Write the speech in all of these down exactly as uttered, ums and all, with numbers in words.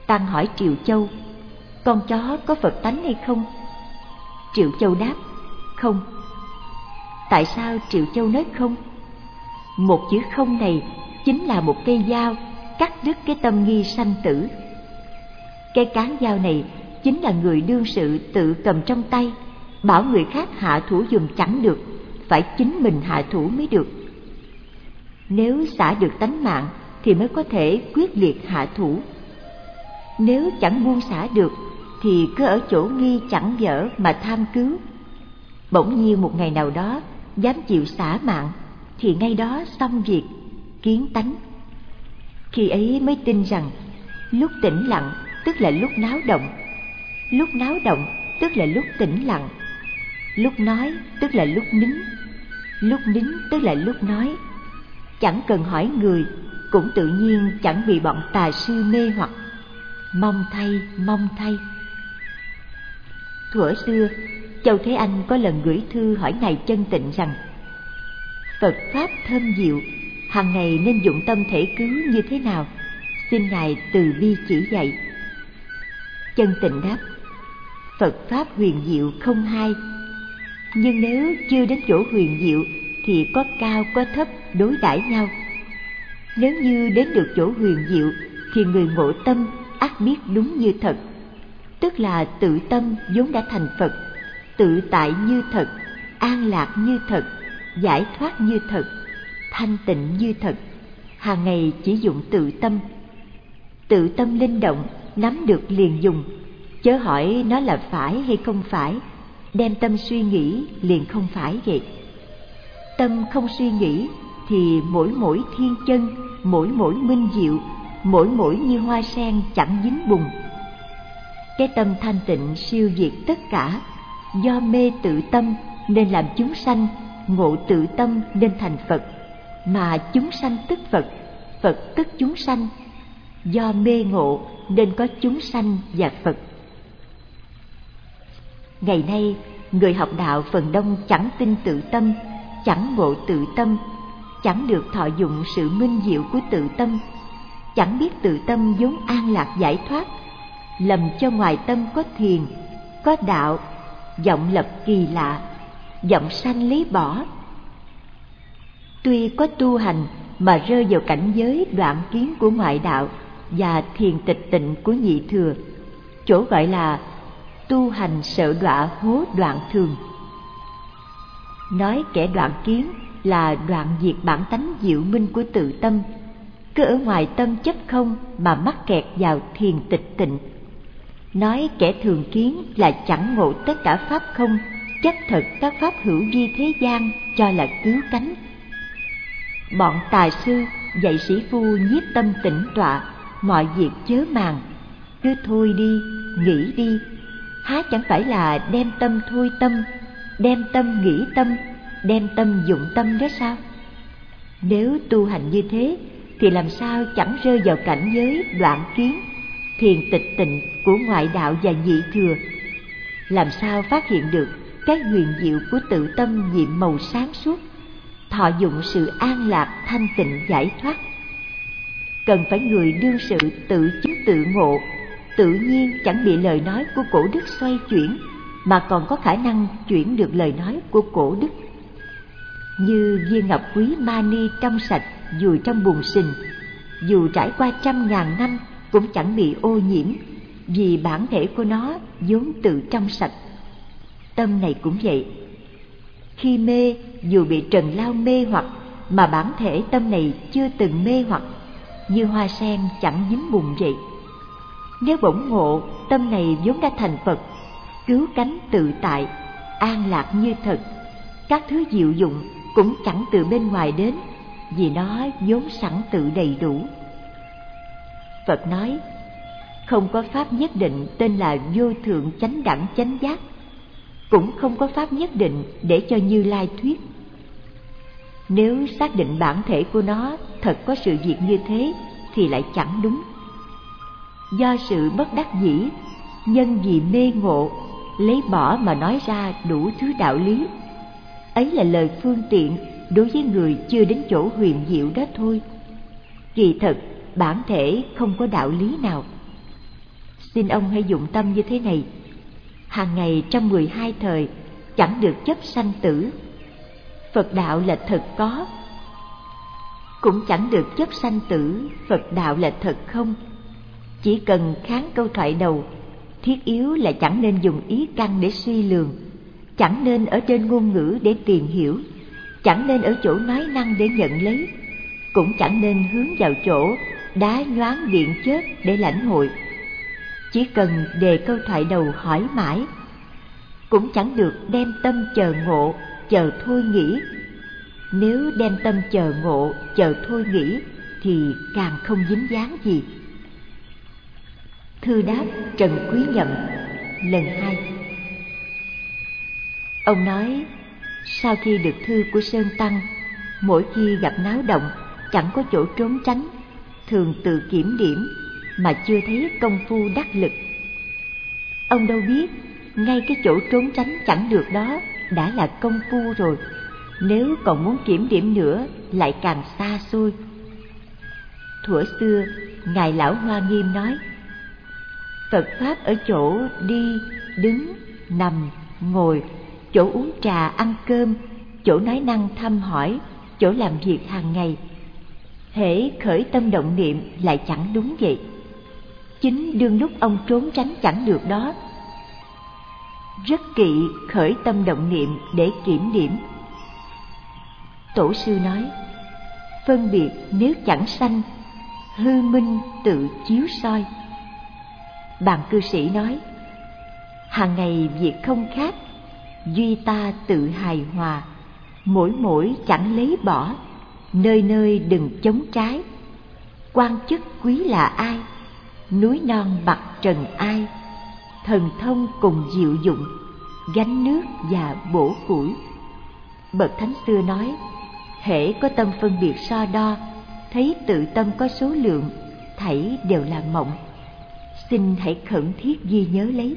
Tăng hỏi Triệu Châu: con chó có Phật tánh hay không? Triệu Châu đáp: không. Tại sao Triệu Châu nói không? Một chữ không này chính là một cây dao cắt đứt cái tâm nghi sanh tử. Cây cán dao này chính là người đương sự tự cầm trong tay, bảo người khác hạ thủ giùm chẳng được, phải chính mình hạ thủ mới được. Nếu xả được tánh mạng thì mới có thể quyết liệt hạ thủ. Nếu chẳng buông xả được thì cứ ở chỗ nghi chẳng dở mà tham cứu. Bỗng nhiên một ngày nào đó dám chịu xả mạng thì ngay đó xong việc, kiến tánh. Khi ấy mới tin rằng lúc tĩnh lặng tức là lúc náo động, lúc náo động tức là lúc tĩnh lặng, lúc nói tức là lúc nín, lúc nín tức là lúc nói. Chẳng cần hỏi người, cũng tự nhiên chẳng bị bọn tà sư mê hoặc. Mong thay, mong thay. Thuở xưa, Châu Thế Anh có lần gửi thư hỏi Ngài Chân Tịnh rằng: Phật Pháp thâm diệu, hàng ngày nên dụng tâm thể cứu như thế nào? Xin Ngài từ bi chỉ dạy. Chân Tịnh đáp: Phật Pháp huyền diệu không hai, nhưng nếu chưa đến chỗ huyền diệu thì có cao có thấp đối đãi nhau. Nếu như đến được chỗ huyền diệu thì người ngộ tâm ắt biết đúng như thật, tức là tự tâm vốn đã thành Phật, tự tại như thật, an lạc như thật, giải thoát như thật, thanh tịnh như thật. Hàng ngày chỉ dụng tự tâm. Tự tâm linh động, nắm được liền dùng, chớ hỏi nó là phải hay không phải. Đem tâm suy nghĩ liền không phải vậy. Tâm không suy nghĩ thì mỗi mỗi thiên chân, mỗi mỗi minh diệu, mỗi mỗi như hoa sen chẳng dính bùn. Cái tâm thanh tịnh siêu diệt tất cả. Do mê tự tâm nên làm chúng sanh, ngộ tự tâm nên thành Phật. Mà chúng sanh tức Phật, Phật tức chúng sanh. Do mê ngộ nên có chúng sanh và Phật. Ngày nay, người học đạo phần đông chẳng tin tự tâm, chẳng ngộ tự tâm, chẳng được thọ dụng sự minh diệu của tự tâm, chẳng biết tự tâm vốn an lạc giải thoát, lầm cho ngoài tâm có thiền, có đạo, vọng lập kỳ lạ, vọng sanh lý bỏ. Tuy có tu hành mà rơi vào cảnh giới đoạn kiến của ngoại đạo và thiền tịch tịnh của nhị thừa, chỗ gọi là tu hành sợ đọa hố đoạn thường. Nói kẻ đoạn kiến là đoạn diệt bản tánh diệu minh của tự tâm, cứ ở ngoài tâm chấp không mà mắc kẹt vào thiền tịch tịnh. Nói kẻ thường kiến là chẳng ngộ tất cả pháp không, chấp thật các pháp hữu vi thế gian cho là cứu cánh. Bọn tà sư dạy sĩ phu nhiếp tâm tĩnh tọa, mọi việc chớ màng, cứ thôi đi, nghĩ đi. Há chẳng phải là đem tâm thôi tâm, đem tâm nghĩ tâm, đem tâm dụng tâm đó sao? Nếu tu hành như thế thì làm sao chẳng rơi vào cảnh giới đoạn kiến, thiền tịch tịnh của ngoại đạo và nhị thừa? Làm sao phát hiện được cái huyền diệu của tự tâm nhiệm màu sáng suốt, thọ dụng sự an lạc thanh tịnh giải thoát? Cần phải người đương sự tự chứng tự ngộ, tự nhiên chẳng bị lời nói của cổ đức xoay chuyển, mà còn có khả năng chuyển được lời nói của cổ đức. Như viên ngọc quý mani trong sạch vùi trong bùn sình, dù trải qua trăm ngàn năm cũng chẳng bị ô nhiễm, vì bản thể của nó vốn tự trong sạch. Tâm này cũng vậy. Khi mê, dù bị trần lao mê hoặc, mà bản thể tâm này chưa từng mê hoặc, như hoa sen chẳng dính bùn vậy. Nếu bỗng ngộ, tâm này vốn đã thành Phật, cứu cánh tự tại, an lạc như thật, các thứ diệu dụng cũng chẳng từ bên ngoài đến, vì nó vốn sẵn tự đầy đủ. Phật nói, không có pháp nhất định tên là vô thượng chánh đẳng chánh giác, cũng không có pháp nhất định để cho Như Lai thuyết. Nếu xác định bản thể của nó thật có sự việc như thế thì lại chẳng đúng. Do sự bất đắc dĩ, nhân vì mê ngộ, lấy bỏ mà nói ra đủ thứ đạo lý. Ấy là lời phương tiện đối với người chưa đến chỗ huyền diệu đó thôi. Kỳ thật, bản thể không có đạo lý nào. Xin ông hãy dụng tâm như thế này. Hàng ngày trong mười hai thời chẳng được chấp sanh tử. Phật đạo là thật có, cũng chẳng được chấp sanh tử. Phật đạo là thật không. Chỉ cần kháng câu thoại đầu, thiết yếu là chẳng nên dùng ý căn để suy lường, chẳng nên ở trên ngôn ngữ để tìm hiểu, chẳng nên ở chỗ nói năng để nhận lấy, cũng chẳng nên hướng vào chỗ đá nhoáng điện chớp để lãnh hội. Chỉ cần đề câu thoại đầu hỏi mãi, cũng chẳng được đem tâm chờ ngộ, chờ thôi nghĩ. Nếu đem tâm chờ ngộ, chờ thôi nghĩ thì càng không dính dáng gì. Thư đáp Trần Quý Nhậm lần hai. Ông nói, sau khi được thư của Sơn Tăng, mỗi khi gặp náo động chẳng có chỗ trốn tránh, thường tự kiểm điểm mà chưa thấy công phu đắc lực. Ông đâu biết, ngay cái chỗ trốn tránh chẳng được đó đã là công phu rồi, nếu còn muốn kiểm điểm nữa lại càng xa xôi. Thuở xưa, Ngài Lão Hoa Nghiêm nói, Phật Pháp ở chỗ đi, đứng, nằm, ngồi, chỗ uống trà, ăn cơm, chỗ nói năng thăm hỏi, chỗ làm việc hàng ngày. Hễ khởi tâm động niệm lại chẳng đúng vậy. Chính đương lúc ông trốn tránh chẳng được đó, rất kỵ khởi tâm động niệm để kiểm điểm. Tổ sư nói, phân biệt nếu chẳng sanh, hư minh tự chiếu soi. Bàn cư sĩ nói, hàng ngày việc không khác, duy ta tự hài hòa, mỗi mỗi chẳng lấy bỏ, nơi nơi đừng chống trái. Quan chức quý là ai, núi non bạc trần ai, thần thông cùng diệu dụng, gánh nước và bổ củi. Bậc thánh xưa nói, hễ có tâm phân biệt so đo, thấy tự tâm có số lượng, thảy đều là mộng. Xin hãy khẩn thiết ghi nhớ lấy.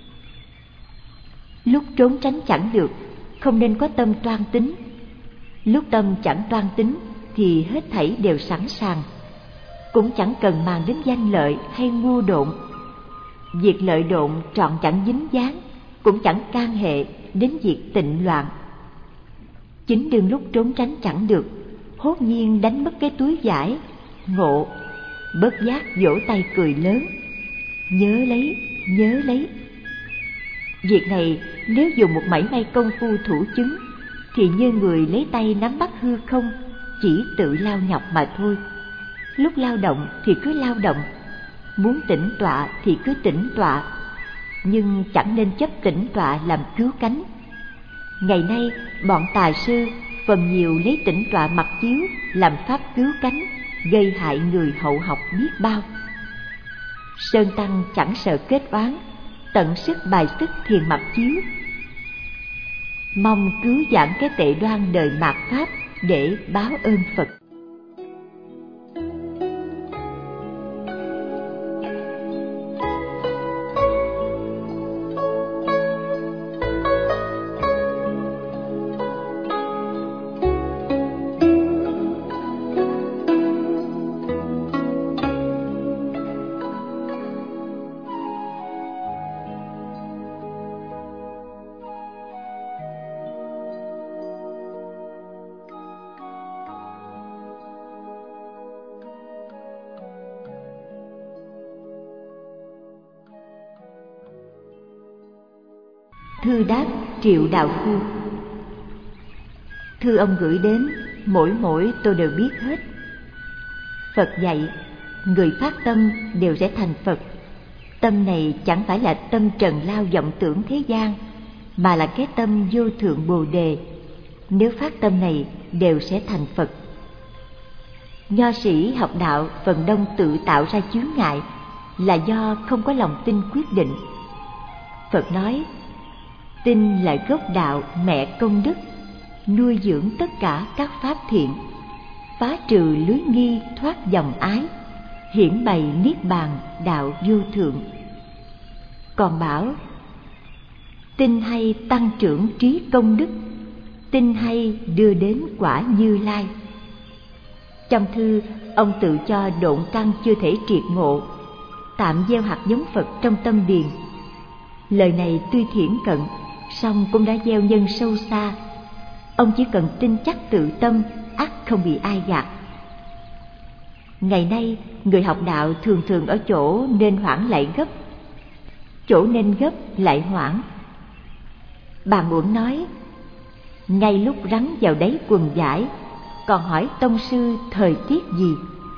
Lúc trốn tránh chẳng được, không nên có tâm toan tính. Lúc tâm chẳng toan tính thì hết thảy đều sẵn sàng, cũng chẳng cần màng đến danh lợi hay ngu độn. Việc lợi độn trọn chẳng dính dáng, cũng chẳng can hệ đến việc tịnh loạn. Chính đương lúc trốn tránh chẳng được, hốt nhiên đánh mất cái túi vải, ngộ, bất giác vỗ tay cười lớn. Nhớ lấy, nhớ lấy. Việc này nếu dùng một mảy may công phu thủ chứng thì như người lấy tay nắm bắt hư không, chỉ tự lao nhọc mà thôi. Lúc lao động thì cứ lao động, muốn tĩnh tọa thì cứ tĩnh tọa, nhưng chẳng nên chấp tĩnh tọa làm cứu cánh. Ngày nay bọn tà sư phần nhiều lấy tĩnh tọa mặc chiếu làm pháp cứu cánh, gây hại người hậu học biết bao. Sơn Tăng chẳng sợ kết oán, tận sức bài sức thiền mặc chiếu, mong cứu giảng cái tệ đoan đời mạt pháp để báo ơn Phật. Thư đáp Triệu Đạo Phu. Thư ông gửi đến, mỗi mỗi tôi đều biết hết. Phật dạy, người phát tâm đều sẽ thành Phật. Tâm này chẳng phải là tâm trần lao vọng tưởng thế gian, mà là cái tâm vô thượng Bồ Đề. Nếu phát tâm này đều sẽ thành Phật. Nho sĩ học đạo phần đông tự tạo ra chướng ngại là do không có lòng tin quyết định. Phật nói, tin là gốc đạo mẹ công đức, nuôi dưỡng tất cả các pháp thiện, phá trừ lưới nghi thoát dòng ái, hiển bày niết bàn đạo vô thượng. Còn bảo, tin hay tăng trưởng trí công đức, tin hay đưa đến quả Như Lai. Trong thư, ông tự cho độn căn chưa thể triệt ngộ, tạm gieo hạt giống Phật trong tâm điền. Lời này tuy thiển cận, song cũng đã gieo nhân sâu xa. Ông chỉ cần tin chắc tự tâm, ắt không bị ai gạt. Ngày nay, người học đạo thường thường ở chỗ nên hoãn lại gấp, chỗ nên gấp lại hoãn. Bà Uẩn nói, ngay lúc rắn vào đáy quần vải, còn hỏi tông sư thời tiết gì.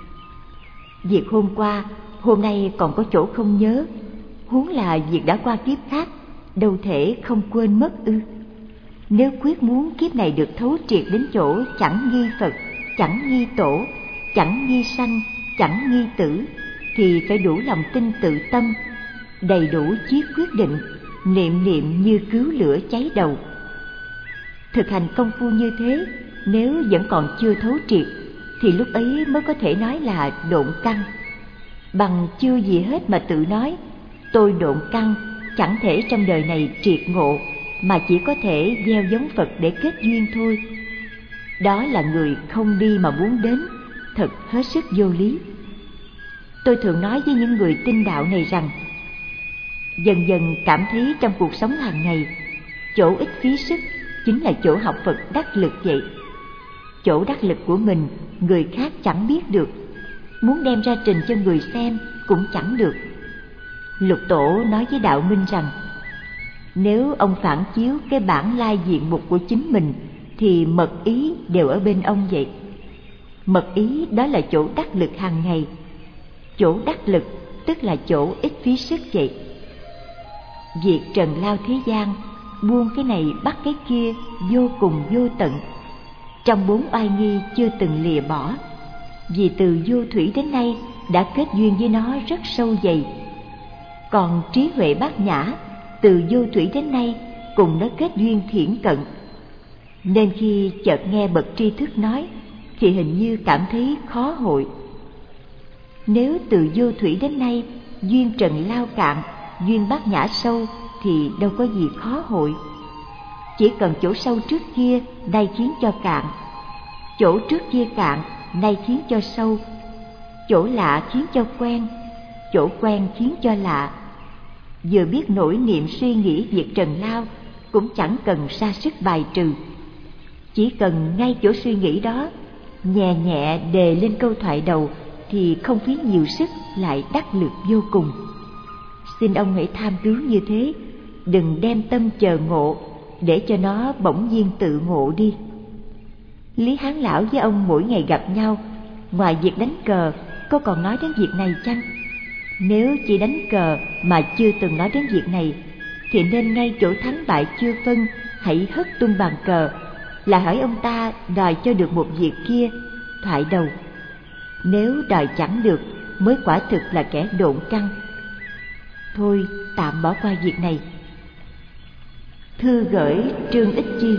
Việc hôm qua, hôm nay còn có chỗ không nhớ, huống là việc đã qua kiếp khác, đâu thể không quên mất ư. Nếu quyết muốn kiếp này được thấu triệt đến chỗ chẳng nghi Phật, chẳng nghi tổ, chẳng nghi sanh, chẳng nghi tử, thì phải đủ lòng tin tự tâm, đầy đủ chí quyết định, niệm niệm như cứu lửa cháy đầu. Thực hành công phu như thế, nếu vẫn còn chưa thấu triệt, thì lúc ấy mới có thể nói là độn căn. Bằng chưa gì hết mà tự nói, tôi độn căn, chẳng thể trong đời này triệt ngộ, mà chỉ có thể gieo giống Phật để kết duyên thôi. Đó là người không đi mà muốn đến, thật hết sức vô lý. Tôi thường nói với những người tin đạo này rằng, dần dần cảm thấy trong cuộc sống hàng ngày, chỗ ít phí sức chính là chỗ học Phật đắc lực vậy. Chỗ đắc lực của mình, người khác chẳng biết được, muốn đem ra trình cho người xem cũng chẳng được. Lục Tổ nói với Đạo Minh rằng, nếu ông phản chiếu cái bản lai diện mục của chính mình, thì mật ý đều ở bên ông vậy. Mật ý đó là chỗ đắc lực hàng ngày. Chỗ đắc lực tức là chỗ ít phí sức vậy. Việc trần lao thế gian, buông cái này bắt cái kia, vô cùng vô tận. Trong bốn oai nghi chưa từng lìa bỏ, vì từ vô thủy đến nay đã kết duyên với nó rất sâu dày. Còn trí huệ bát nhã, từ vô thủy đến nay cùng nó kết duyên thiển cận. Nên khi chợt nghe bậc tri thức nói, thì hình như cảm thấy khó hội. Nếu từ vô thủy đến nay duyên trần lao cạn, duyên bát nhã sâu, thì đâu có gì khó hội. Chỉ cần chỗ sâu trước kia nay khiến cho cạn, chỗ trước kia cạn nay khiến cho sâu, chỗ lạ khiến cho quen, chỗ quen khiến cho lạ. Vừa biết nổi niệm suy nghĩ việc trần lao, cũng chẳng cần ra sức bài trừ. Chỉ cần ngay chỗ suy nghĩ đó, nhẹ nhẹ đề lên câu thoại đầu, thì không phí nhiều sức lại đắc lực vô cùng. Xin ông hãy tham cứu như thế, đừng đem tâm chờ ngộ, để cho nó bỗng nhiên tự ngộ đi. Lý Hán Lão với ông mỗi ngày gặp nhau, ngoài việc đánh cờ, có còn nói đến việc này chăng? Nếu chỉ đánh cờ mà chưa từng nói đến việc này, thì nên ngay chỗ thắng bại chưa phân, hãy hất tung bàn cờ, là hỏi ông ta đòi cho được một việc kia, thoại đầu. Nếu đòi chẳng được, mới quả thực là kẻ độn căn. Thôi tạm bỏ qua việc này. Thư gửi Trương Ích Chi.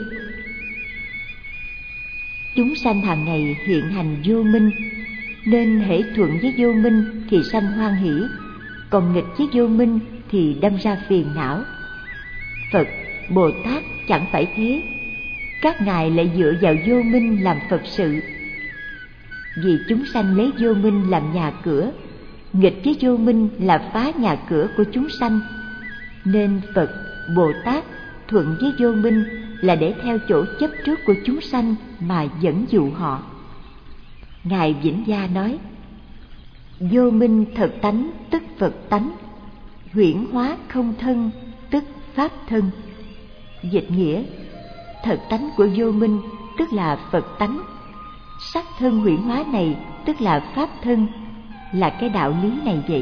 Chúng sanh hàng ngày hiện hành vô minh, nên hễ thuận với vô minh thì sanh hoan hỷ, còn nghịch với vô minh thì đâm ra phiền não. Phật, Bồ Tát chẳng phải thế, các ngài lại dựa vào vô minh làm Phật sự. Vì chúng sanh lấy vô minh làm nhà cửa, nghịch với vô minh là phá nhà cửa của chúng sanh, nên Phật, Bồ Tát thuận với vô minh là để theo chỗ chấp trước của chúng sanh mà dẫn dụ họ. Ngài Vĩnh Gia nói, vô minh thật tánh tức Phật tánh, huyễn hóa không thân tức Pháp thân. Dịch nghĩa, thật tánh của vô minh tức là Phật tánh, sắc thân huyễn hóa này tức là Pháp thân, là cái đạo lý này vậy.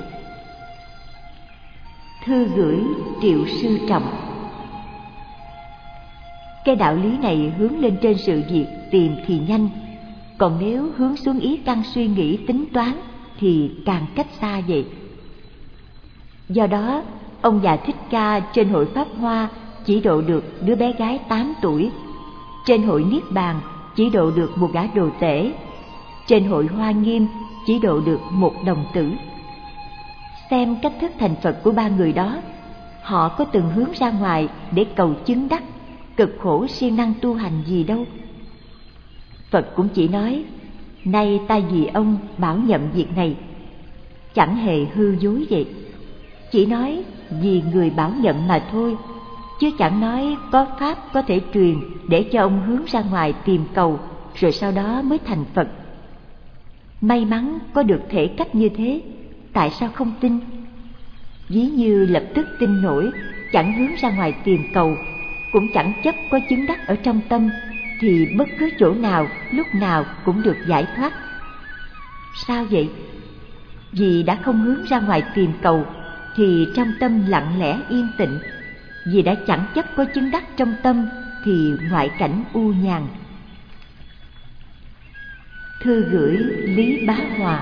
Thư gửi Triệu Sư Trọng. Cái đạo lý này hướng lên trên sự việc tìm thì nhanh, còn nếu hướng xuống ý căn suy nghĩ tính toán thì càng cách xa vậy. Do đó, ông già Thích Ca trên hội Pháp Hoa chỉ độ được đứa bé gái tám tuổi, trên hội Niết Bàn chỉ độ được một gã đồ tể, trên hội Hoa Nghiêm chỉ độ được một đồng tử. Xem cách thức thành Phật của ba người đó, họ có từng hướng ra ngoài để cầu chứng đắc, cực khổ siêng năng tu hành gì đâu. Phật cũng chỉ nói, nay ta vì ông bảo nhậm việc này. chẳng hề hư dối vậy. Chỉ nói vì người bảo nhận mà thôi, chứ chẳng nói có pháp có thể truyền để cho ông hướng ra ngoài tìm cầu, rồi sau đó mới thành Phật. May mắn có được thể cách như thế, tại sao không tin? Ví như lập tức tin nổi, chẳng hướng ra ngoài tìm cầu, cũng chẳng chấp có chứng đắc ở trong tâm, thì bất cứ chỗ nào, lúc nào cũng được giải thoát. Sao vậy? Vì đã không hướng ra ngoài tìm cầu, thì trong tâm lặng lẽ yên tịnh. Vì đã chẳng chấp có chứng đắc trong tâm, thì ngoại cảnh u nhàn. Thư gửi Lý Bá Hòa.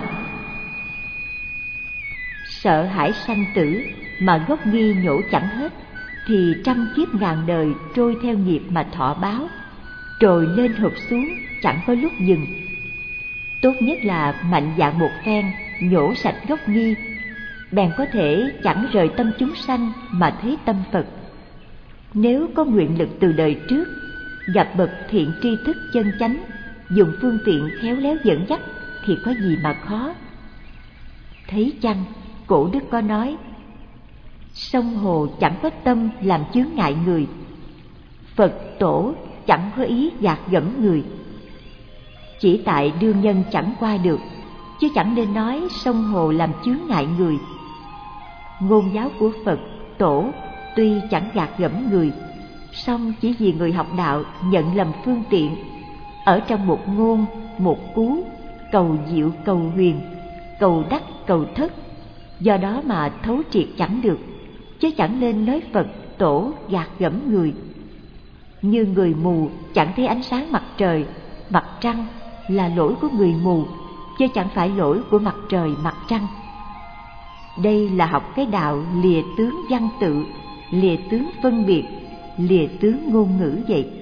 Sợ hãi sanh tử mà gốc nghi nhổ chẳng hết, thì trăm kiếp ngàn đời trôi theo nghiệp mà thọ báo, trồi lên hụp xuống chẳng có lúc dừng. Tốt nhất là mạnh dạn một phen nhổ sạch gốc nghi, bèn có thể chẳng rời tâm chúng sanh mà thấy tâm Phật. Nếu có nguyện lực từ đời trước, gặp bậc thiện tri thức chân chánh, dùng phương tiện khéo léo dẫn dắt, thì có gì mà khó. Thấy chăng, cổ đức có nói, sông hồ chẳng có tâm làm chướng ngại người, Phật tổ chẳng có ý gạt gẫm người. Chỉ tại đương nhân chẳng qua được, chứ chẳng nên nói sông hồ làm chướng ngại người. Ngôn giáo của Phật tổ tuy chẳng gạt gẫm người, song chỉ vì người học đạo nhận lầm phương tiện, ở trong một ngôn một cú, cầu diệu cầu huyền, cầu đắc cầu thất, do đó mà thấu triệt chẳng được, chứ chẳng nên nói Phật tổ gạt gẫm người. Như người mù chẳng thấy ánh sáng mặt trời, mặt trăng là lỗi của người mù, chứ chẳng phải lỗi của mặt trời mặt trăng. Đây là học cái đạo lìa tướng văn tự, lìa tướng phân biệt, lìa tướng ngôn ngữ vậy.